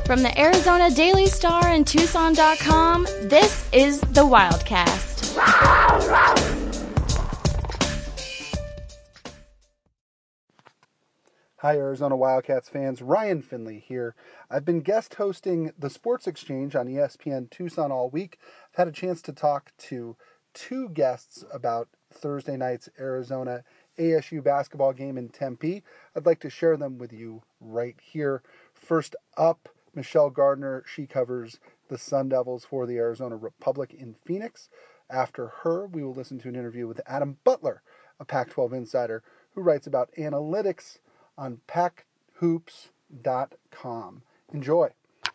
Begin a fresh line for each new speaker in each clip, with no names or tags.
From the Arizona Daily Star and Tucson.com, this is the Wildcast.
Hi, Arizona Wildcats fans. Ryan Finley here. I've been guest hosting the Sports Exchange on ESPN Tucson all week. I've had a chance to talk to two guests about Thursday night's Arizona ASU basketball game in Tempe. I'd like to share them with you right here. First up, Michelle Gardner. She covers the Sun Devils for the Arizona Republic in Phoenix. After her, we will listen to an interview with Adam Butler, a Pac-12 insider who writes about analytics on PacHoops.com. Enjoy.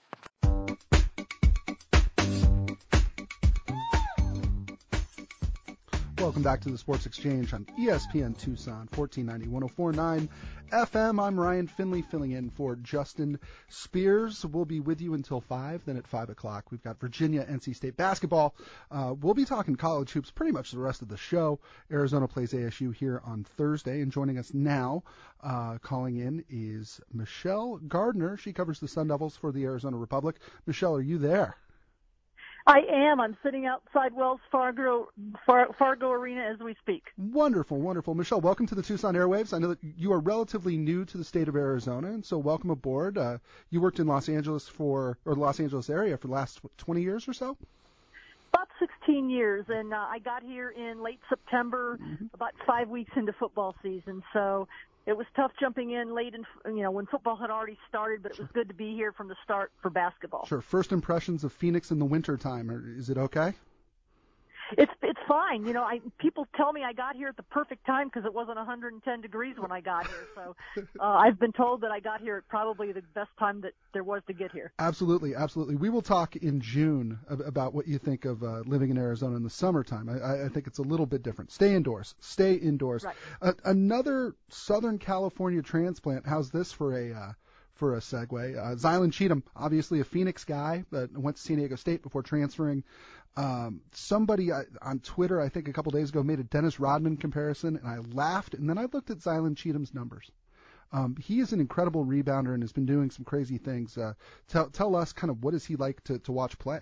Welcome back to the Sports Exchange on ESPN Tucson, 1490, 104.9 FM. I'm Ryan Finley, filling in for Justin Spears. We'll be with you until 5. Then at 5 o'clock, we've got Virginia, NC State basketball. We'll be talking college hoops pretty much the rest of the show. Arizona plays ASU here on Thursday. And joining us now, calling in, is Michelle Gardner. She covers the Sun Devils for the Arizona Republic. Michelle, are you there?
I am. I'm sitting outside Wells Fargo Arena as we speak.
Wonderful, wonderful. Michelle, welcome to the Tucson Airwaves. I know that you are relatively new to the state of Arizona, and so welcome aboard. You worked in Los Angeles the Los Angeles area for the last 20 years or so?
About 16 years, and I got here in late September, about 5 weeks into football season. So it was tough jumping in late, when football had already started, but it was good to be here from the start for basketball.
Sure. First impressions of Phoenix in the wintertime. Is it okay?
It's fine. People tell me I got here at the perfect time because it wasn't 110 degrees when I got here. So I've been told that I got here at probably the best time that there was to get here.
Absolutely, absolutely. We will talk in June about what you think of living in Arizona in the summertime. I think it's a little bit different. Stay indoors. Stay indoors.
Right.
Another Southern California transplant. How's this for a segue? Zylan Cheatham, obviously a Phoenix guy, but went to San Diego State before transferring. Somebody on Twitter, I think a couple days ago, made a Dennis Rodman comparison, and I laughed, and then I looked at Zylan Cheatham's numbers. He is an incredible rebounder and has been doing some crazy things. Tell us kind of what is he like to watch play?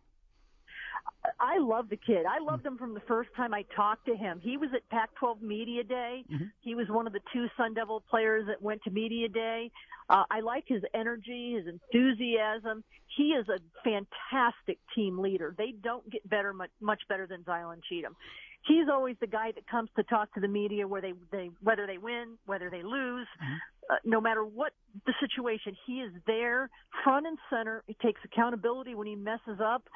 I love the kid. I loved him from the first time I talked to him. He was at Pac-12 Media Day. Mm-hmm. He was one of the two Sun Devil players that went to Media Day. I like his energy, his enthusiasm. He is a fantastic team leader. They don't get much better than Zylan Cheatham. He's always the guy that comes to talk to the media whether they win, whether they lose, no matter what the situation. He is there, front and center. He takes accountability when he messes up.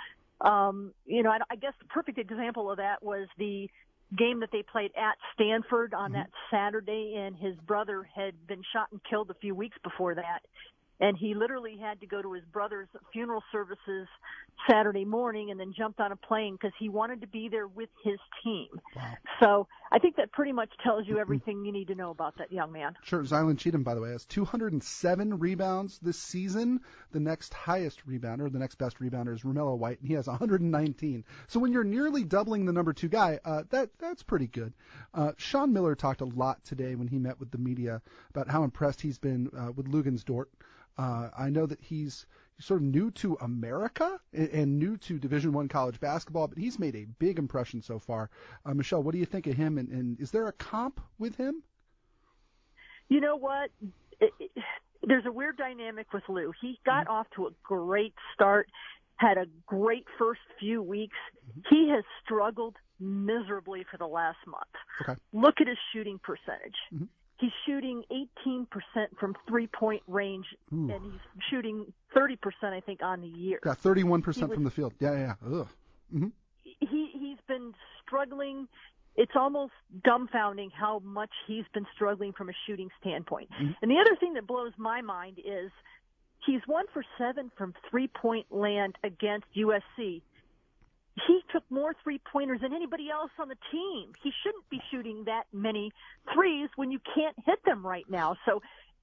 I guess the perfect example of that was the game that they played at Stanford on that Saturday, and his brother had been shot and killed a few weeks before that. And he literally had to go to his brother's funeral services Saturday morning and then jumped on a plane because he wanted to be there with his team. Wow. So I think that pretty much tells you everything you need to know about that young man.
Sure. Zylan Cheatham, by the way, has 207 rebounds this season. The next highest rebounder, the next best rebounder is Romello White, and he has 119. So when you're nearly doubling the number two guy, that's pretty good. Sean Miller talked a lot today when he met with the media about how impressed he's been with Lugansdort. I know that he's sort of new to America and new to Division I college basketball, but he's made a big impression so far. Michelle, what do you think of him, and is there a comp with him?
You know what? There's a weird dynamic with Lou. He got off to a great start, had a great first few weeks. He has struggled miserably for the last month. Okay. Look at his shooting percentage. He's shooting 18% from three-point range, and he's shooting 30%, I think, on the year.
Yeah, 31% from the field. Yeah. Ugh. Mm-hmm.
He's been struggling. It's almost dumbfounding how much he's been struggling from a shooting standpoint. And the other thing that blows my mind is he's 1 for 7 from three-point land against USC. He took more three-pointers than anybody else on the team. He shouldn't be shooting that many threes when you can't hit them right now. So,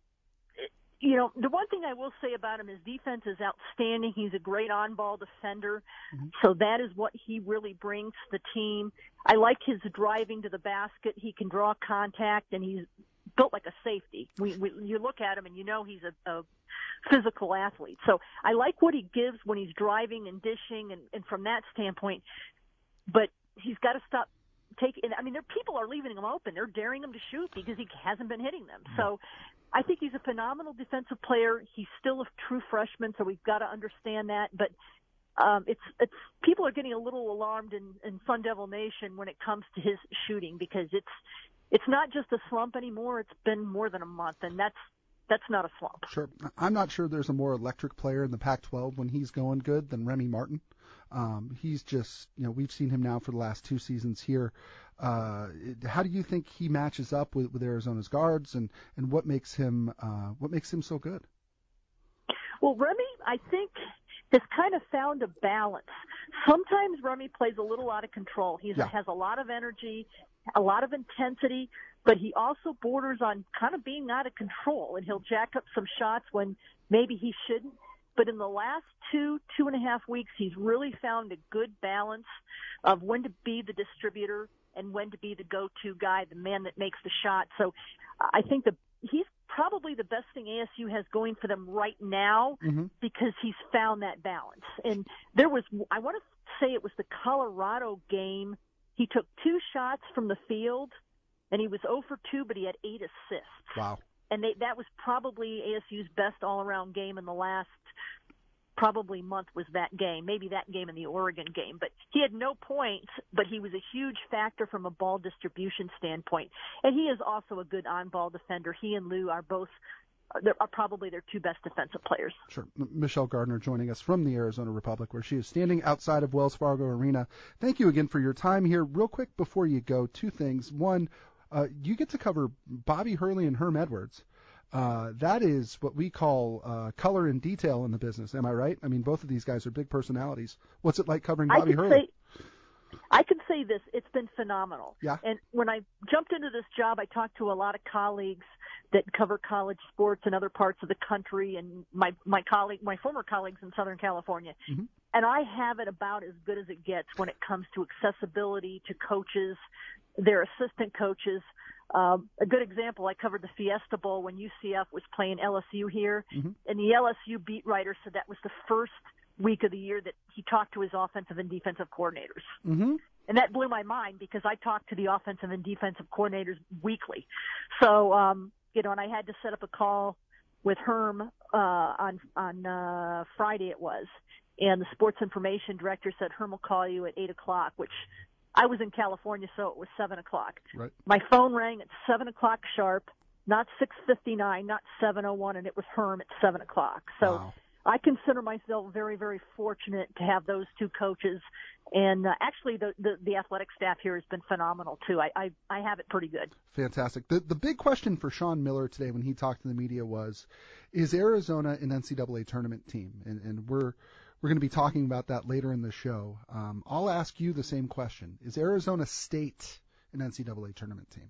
the one thing I will say about him is defense is outstanding. He's a great on-ball defender. So that is what he really brings to the team. I like his driving to the basket. He can draw contact, and he's built like a safety. You look at him, and you know he's a physical athlete. So I like what he gives when he's driving and dishing and from that standpoint, but he's got to stop taking, I mean, people are leaving him open. They're daring him to shoot because he hasn't been hitting them. So I think he's a phenomenal defensive player. He's still a true freshman, so we've got to understand that. But it's people are getting a little alarmed in Sun Devil Nation when it comes to his shooting, because it's not just a slump anymore. It's been more than a month, and that's not a slump.
Sure. I'm not sure there's a more electric player in the Pac-12 when he's going good than Remy Martin. He's just, we've seen him now for the last 2 seasons here. How do you think he matches up with Arizona's guards, and what makes him so good?
Well, Remy, I think, has kind of found a balance. Sometimes Remy plays a little out of control. He has a lot of energy, a lot of intensity, but he also borders on kind of being out of control, and he'll jack up some shots when maybe he shouldn't. But in the last 2.5 weeks, he's really found a good balance of when to be the distributor and when to be the go-to guy, the man that makes the shot. So I think he's probably the best thing ASU has going for them right now, because he's found that balance. And I want to say it was the Colorado game. He took 2 shots from the field, and he was 0 for 2, but he had 8 assists.
Wow.
And that was probably ASU's best all-around game in the last probably month, was that game, maybe that game and the Oregon game. But he had no points, but he was a huge factor from a ball distribution standpoint. And he is also a good on-ball defender. He and Lou are probably their 2 best defensive players.
Sure. Michelle Gardner joining us from the Arizona Republic, where she is standing outside of Wells Fargo Arena. Thank you again for your time here. Real quick before you go, 2 things. One, you get to cover Bobby Hurley and Herm Edwards. That is what we call color and detail in the business. Am I right? I mean, both of these guys are big personalities. What's it like covering Bobby Hurley?
I can say this. It's been phenomenal.
Yeah.
And when I jumped into this job, I talked to a lot of colleagues that cover college sports in other parts of the country, and my former colleagues in Southern California. And I have it about as good as it gets when it comes to accessibility to coaches, their assistant coaches. A good example, I covered the Fiesta Bowl when UCF was playing LSU here, and the LSU beat writer said that was the first week of the year that he talked to his offensive and defensive coordinators. And that blew my mind, because I talk to the offensive and defensive coordinators weekly. So, and I had to set up a call with Herm on Friday it was, and the sports information director said Herm will call you at 8 o'clock, which I was in California, so it was 7 o'clock.
Right.
My phone rang at 7 o'clock sharp, not 6:59, not 7:01, and it was Herm at 7 o'clock. So
wow.
I consider myself very, very fortunate to have those 2 coaches. And actually, the athletic staff here has been phenomenal, too. I have it pretty good.
Fantastic. The big question for Sean Miller today when he talked to the media was, is Arizona an NCAA tournament team? And we're going to be talking about that later in the show. I'll ask you the same question. Is Arizona State an NCAA tournament team?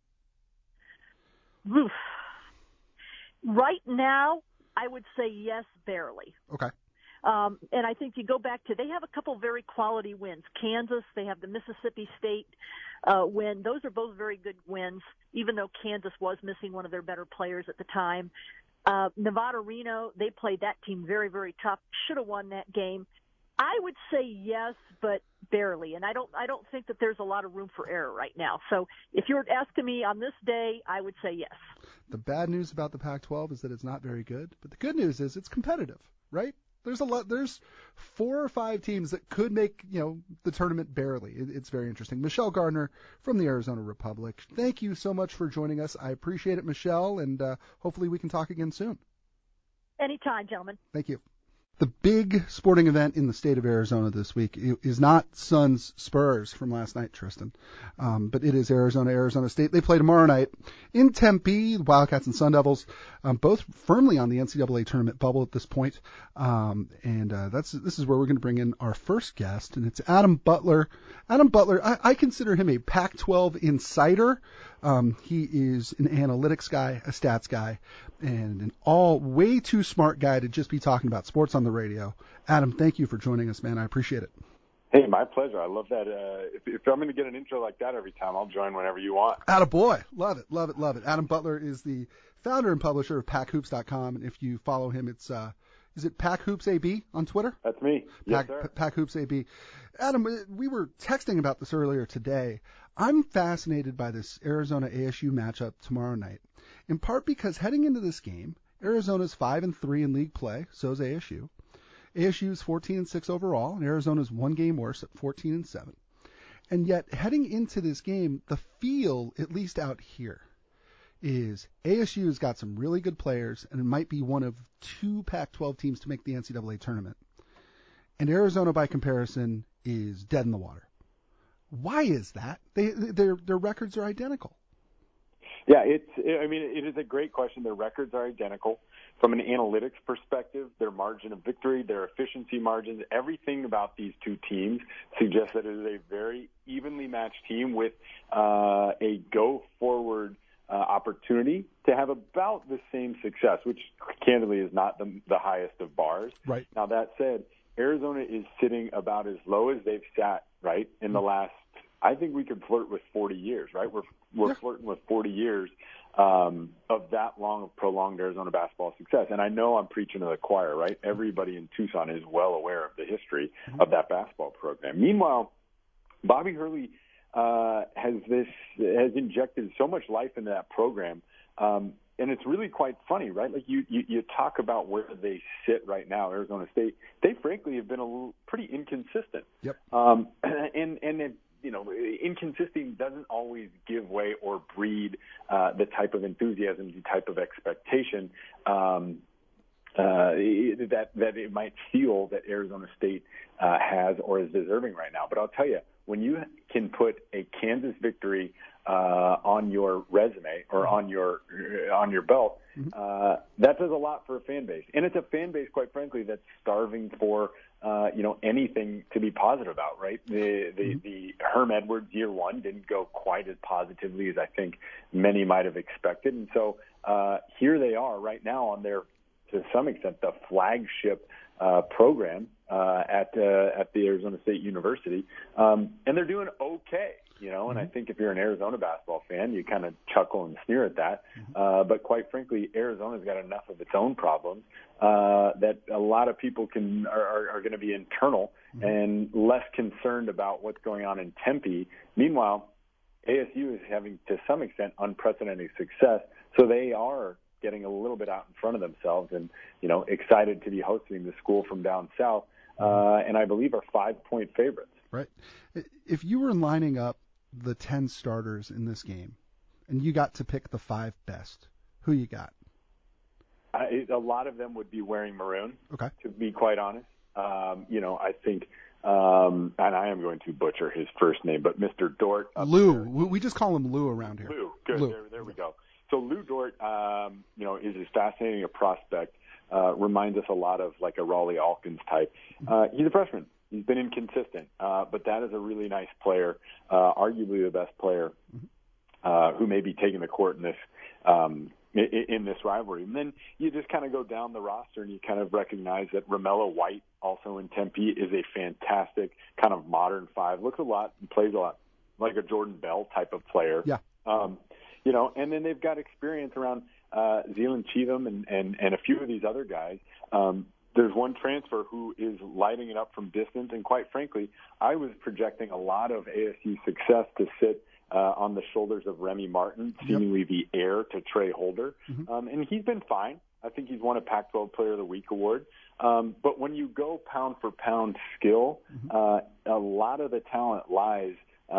Oof. Right now, I would say yes, barely.
Okay.
And I think you go back to, they have a couple very quality wins. Kansas, they have the Mississippi State win. Those are both very good wins, even though Kansas was missing one of their better players at the time. Nevada, Reno, they played that team very, very tough. Should have won that game. I would say yes, but barely. And I don't think that there's a lot of room for error right now. So if you're asking me on this day, I would say yes.
The bad news about the Pac-12 is that it's not very good, but the good news is it's competitive, right? There's 4 or 5 teams that could make, the tournament barely. It's very interesting. Michelle Gardner from the Arizona Republic. Thank you so much for joining us. I appreciate it, Michelle, and hopefully we can talk again soon.
Anytime, gentlemen.
Thank you. The big sporting event in the state of Arizona this week is not Suns Spurs from last night, Tristan, but it is Arizona State. They play tomorrow night in Tempe. The Wildcats and Sun Devils, both firmly on the NCAA tournament bubble at this point. This is where we're going to bring in our first guest, and it's Adam Butler. Adam Butler, I consider him a Pac-12 insider. He is an analytics guy, a stats guy, and an way too smart guy to just be talking about sports on the radio. Adam, thank you for joining us, man. I appreciate it.
Hey, my pleasure. I love that. If I'm going to get an intro like that every time, I'll join whenever you want.
Attaboy. Love it, love it, love it. Adam Butler is the founder and publisher of PackHoops.com, and if you follow him, it's is it PackHoopsAB on Twitter?
That's me. Yes, sir.
PackHoopsAB. Adam, we were texting about this earlier today. I'm fascinated by this Arizona-ASU matchup tomorrow night, in part because heading into this game, Arizona's 5-3 in league play, so is ASU. ASU is 14-6 overall, and Arizona's one game worse at 14-7. And yet, heading into this game, the feel, at least out here, is ASU has got some really good players, and it might be one of two Pac-12 teams to make the NCAA tournament. And Arizona, by comparison, is dead in the water. Why is that? Their records are identical.
Yeah, it is a great question. Their records are identical. From an analytics perspective, their margin of victory, their efficiency margins, everything about these two teams suggests that it is a very evenly matched team with a go-forward opportunity to have about the same success, which candidly is not the highest of bars.
Right.
Now, that said, Arizona is sitting about as low as they've sat, right, in the last, I think we could flirt with 40 years, right? We're flirting with 40 years of that long of prolonged Arizona basketball success. And I know I'm preaching to the choir, right? Everybody in Tucson is well aware of the history of that basketball program. Meanwhile, Bobby Hurley has injected so much life into that program. And it's really quite funny, right? Like you talk about where they sit right now, Arizona State. They frankly have been pretty inconsistent.
Yep.
Inconsistent doesn't always give way or breed the type of enthusiasm, the type of expectation that it might feel that Arizona State has or is deserving right now. But I'll tell you, when you can put a Kansas victory on your resume or on your belt, that does a lot for a fan base, and it's a fan base, quite frankly, that's starving for anything to be positive about. Right? The Herm Edwards year one didn't go quite as positively as I think many might have expected, and so here they are right now on their, to some extent, the flagship program at the Arizona State University, and they're doing okay. And I think if you're an Arizona basketball fan, you kind of chuckle and sneer at that. But quite frankly, Arizona's got enough of its own problems that a lot of people are going to be internal and less concerned about what's going on in Tempe. Meanwhile, ASU is having, to some extent, unprecedented success, so they are getting a little bit out in front of themselves and, excited to be hosting the school from down south, and I believe are 5-point favorites.
Right. If you were lining up the 10 starters in this game and you got to pick the 5 best, who you got?
A lot of them would be wearing maroon,
okay,
to be quite honest. I think, and I am going to butcher his first name, but Mr. Dort.
Lou. We just call him Lou around here.
Lou. Good.
Lou.
There we go. So Lou Dort, is as fascinating a prospect. Reminds us a lot of like a Raleigh Alkins type. He's a freshman. He's been inconsistent, but that is a really nice player, arguably the best player who may be taking the court in this rivalry. And then you just kind of go down the roster and you kind of recognize that Romello White, also in Tempe, is a fantastic kind of modern 5. Looks a lot and plays a lot like a Jordan Bell type of player.
Yeah.
And then they've got experience around Zealand Cheatham and a few of these other guys. There's one transfer who is lighting it up from distance, and quite frankly, I was projecting a lot of ASU success to sit on the shoulders of Remy Martin, seemingly the heir to Trey Holder. And he's been fine. I think he's won a Pac-12 Player of the Week award. But when you go pound for pound skill, a lot of the talent lies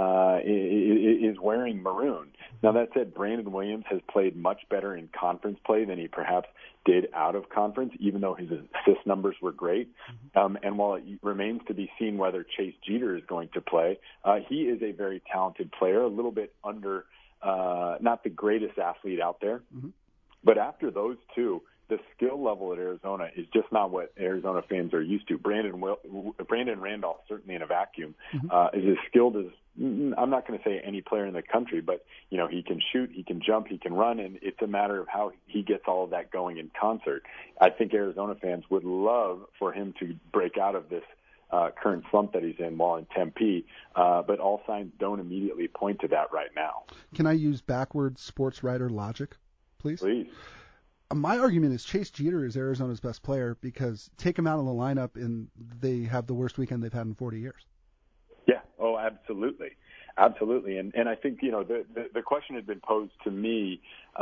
is wearing maroon. Now, that said, Brandon Williams has played much better in conference play than he perhaps did out of conference, even though his assist numbers were great. And while it remains to be seen whether Chase Jeter is going to play, he is a very talented player, a little bit under, not the greatest athlete out there. But after those two, the skill level at Arizona is just not what Arizona fans are used to. Brandon Randolph, certainly in a vacuum, is as skilled as, I'm not going to say any player in the country, but, he can shoot, he can jump, he can run, and it's a matter of how he gets all of that going in concert. I think Arizona fans would love for him to break out of this current slump that he's in while in Tempe, but all signs don't immediately point to that right now.
Can I use backwards sports writer logic, please?
Please.
My argument is Chase Jeter is Arizona's best player because take him out of the lineup and they have the worst weekend they've had in 40 years.
Yeah. Oh, absolutely. Absolutely. And I think, the question had been posed to me,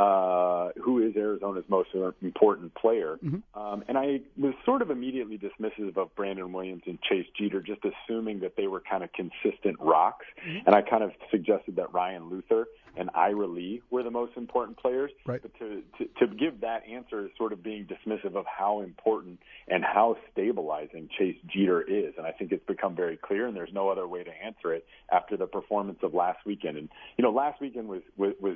who is Arizona's most important player? Mm-hmm. And I was sort of immediately dismissive of Brandon Williams and Chase Jeter, just assuming that they were kind of consistent rocks. Mm-hmm. And I kind of suggested that Ryan Luther and Ira Lee were the most important players.
Right.
But to give that answer is sort of being dismissive of how important and how stabilizing Chase Jeter is. And I think it's become very clear, and there's no other way to answer it after the performance of last weekend. And, last weekend was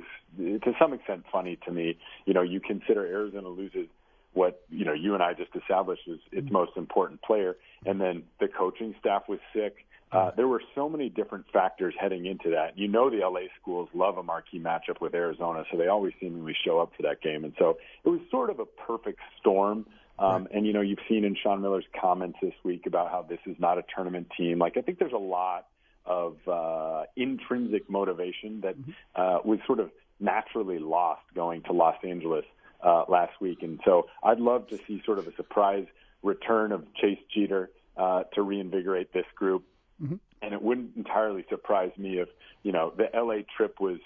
to some extent funny to me. You consider Arizona loses what, you and I just established is its most important player, and then the coaching staff was sick. There were so many different factors heading into that. The LA schools love a marquee matchup with Arizona, so they always seemingly show up for that game. And so it was sort of a perfect storm. And, you've seen in Sean Miller's comments this week about how this is not a tournament team. I think there's a lot of intrinsic motivation that was sort of naturally lost going to Los Angeles last week. And so I'd love to see sort of a surprise return of Chase Jeter to reinvigorate this group. Mm-hmm. And it wouldn't entirely surprise me if, the LA trip was,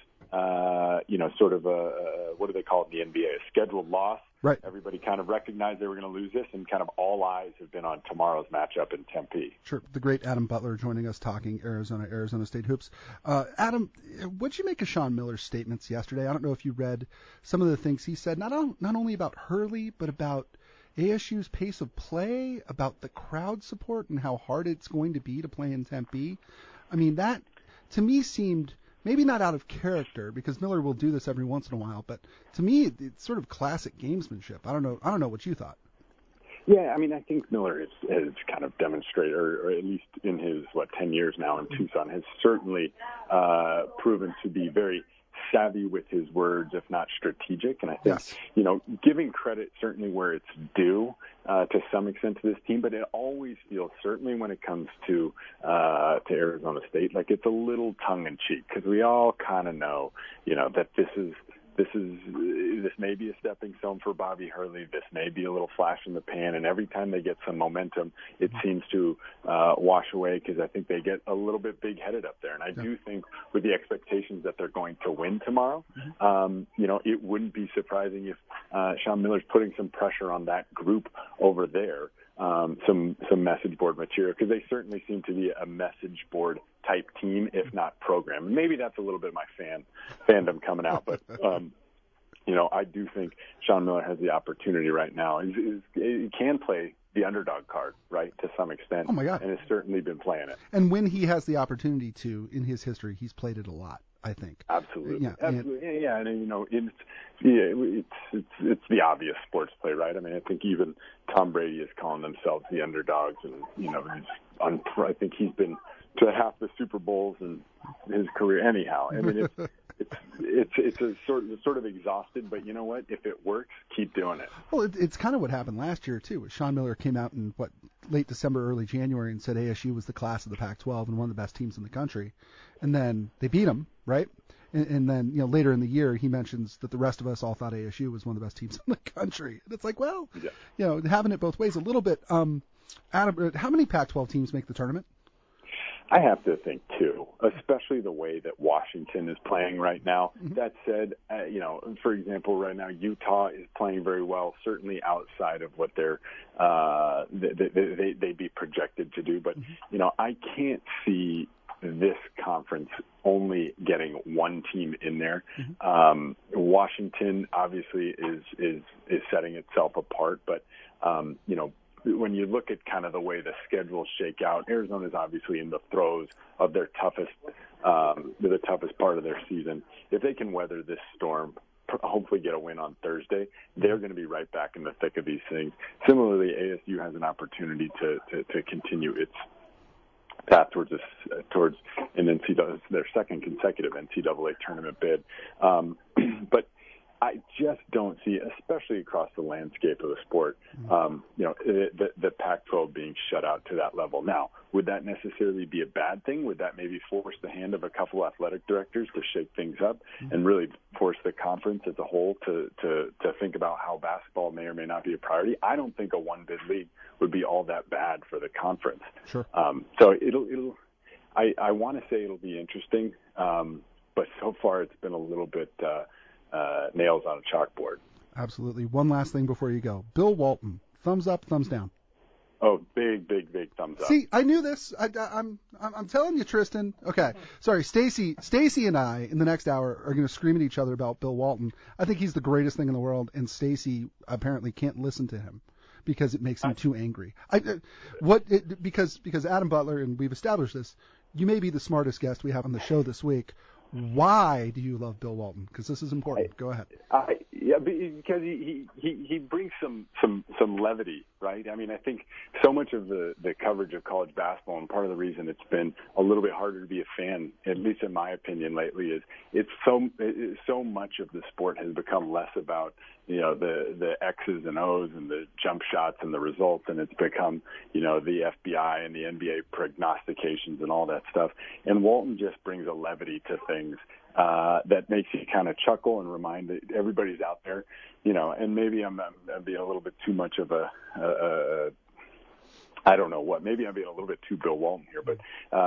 sort of what do they call it in the NBA, a scheduled loss.
Right.
Everybody kind of recognized they were going to lose this, and kind of all eyes have been on tomorrow's matchup in Tempe.
Sure. The great Adam Butler joining us talking Arizona State hoops. Adam, what'd you make of Sean Miller's statements yesterday? I don't know if you read some of the things he said, not only about Hurley, but about ASU's pace of play, about the crowd support and how hard it's going to be to play in Tempe. I mean, that to me seemed maybe not out of character because Miller will do this every once in a while, but to me it's sort of classic gamesmanship. I don't know what you thought.
Yeah, I mean, I think Miller has kind of demonstrated, or at least in his 10 years now in Tucson, has certainly proven to be very savvy with his words, if not strategic. And I think,
yes,
giving credit certainly where it's due to some extent to this team, but it always feels, certainly when it comes to Arizona State, like it's a little tongue-in-cheek because we all kind of know, that this may be a stepping stone for Bobby Hurley. This may be a little flash in the pan, and every time they get some momentum, it seems to wash away because I think they get a little bit big-headed up there. And I do think with the expectations that they're going to win tomorrow, it wouldn't be surprising if Sean Miller's putting some pressure on that group over there, some message board material, because they certainly seem to be a message board type team, if not program. Maybe that's a little bit of my fandom coming out, but I do think Sean Miller has the opportunity right now. He can play the underdog card, right, to some extent.
Oh my God!
And has certainly been playing it.
And when he has the opportunity to, in his history, he's played it a lot, I think.
Absolutely.
Yeah.
Absolutely. Yeah. And it's the obvious sports play, right? I mean, I think even Tom Brady is calling themselves the underdogs, and I think he's been to half the Super Bowls in his career anyhow. I mean, it's a sort of exhausted, but you know what? If it works, keep doing it.
Well, it's kind of what happened last year too. Sean Miller came out in late December, early January, and said ASU was the class of the Pac-12 and one of the best teams in the country, and then they beat them, right? And then later in the year he mentions that the rest of us all thought ASU was one of the best teams in the country. And it's like, well, having it both ways a little bit. Adam, how many Pac-12 teams make the tournament?
I have to think two, especially the way that Washington is playing right now. Mm-hmm. That said, for example, right now Utah is playing very well, certainly outside of what they'd be projected to do. But I can't see this conference only getting one team in there. Mm-hmm. Washington obviously is setting itself apart, but when you look at kind of the way the schedules shake out, Arizona's obviously in the throes of their toughest part of their season. If they can weather this storm, hopefully get a win on Thursday, they're going to be right back in the thick of these things. Similarly, ASU has an opportunity to continue its path towards an NCAA, their second consecutive NCAA tournament bid. But just don't see, especially across the landscape of the sport, the Pac-12 being shut out to that level. Now, would that necessarily be a bad thing? Would that maybe force the hand of a couple athletic directors to shake things up and really force the conference as a whole to think about how basketball may or may not be a priority? I don't think a one-bid league would be all that bad for the conference.
Sure.
So I want to say it'll be interesting, but so far it's been a little bit nails on a chalkboard.
Absolutely. One last thing before you go. Bill Walton, thumbs up, thumbs down?
Oh, big thumbs up.
See, I knew this. I'm telling you, Tristan. Okay, sorry, Stacy and I in the next hour are going to scream at each other about Bill Walton. I think he's the greatest thing in the world, and Stacy apparently can't listen to him because it makes him too angry. Because Adam Butler, and we've established this, you may be the smartest guest we have on the show this week. Why do you love Bill Walton? Because this is important. Go ahead.
Because he brings some levity, right? I mean, I think so much of the coverage of college basketball, and part of the reason it's been a little bit harder to be a fan, at least in my opinion lately, is it's so much of the sport has become less about the X's and O's and the jump shots and the results, and it's become the FBI and the NBA prognostications and all that stuff. And Walton just brings a levity to things that makes you kind of chuckle and remind that everybody's out there, and maybe I'm being a little bit too much of I don't know what. Maybe I'm being a little bit too Bill Walton here, but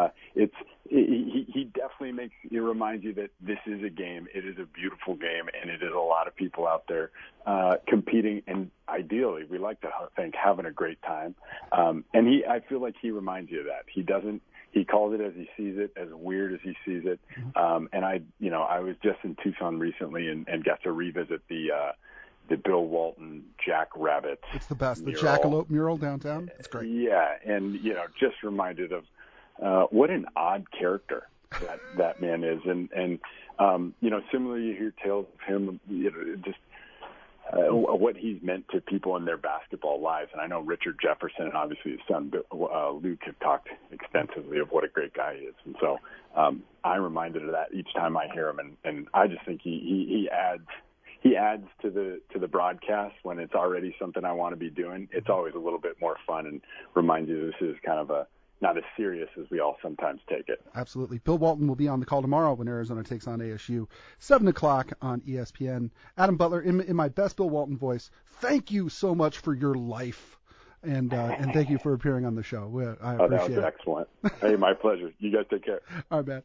he definitely reminds you that this is a game. It is a beautiful game, and it is a lot of people out there competing, and ideally, we like to think having a great time. And I feel like he reminds you of that. He calls it as he sees it, as weird as he sees it. And I was just in Tucson recently and got to revisit the Bill Walton Jack Rabbit.
It's the best.
Mural.
The Jackalope mural downtown. It's great.
Yeah, and just reminded of what an odd character that man is, and similarly you hear tales of him, just what he's meant to people in their basketball lives. And I know Richard Jefferson and obviously his son Luke have talked extensively of what a great guy he is, and so I'm reminded of that each time I hear him, and I just think he adds to the broadcast when it's already something I want to be doing. It's always a little bit more fun and reminds you this is kind of not as serious as we all sometimes take it.
Absolutely. Bill Walton will be on the call tomorrow when Arizona takes on ASU, 7 o'clock on ESPN. Adam Butler, in my best Bill Walton voice, thank you so much for your life, and thank you for appearing on the show. I appreciate it.
That was excellent. Hey, my pleasure. You guys take care.
All right, man.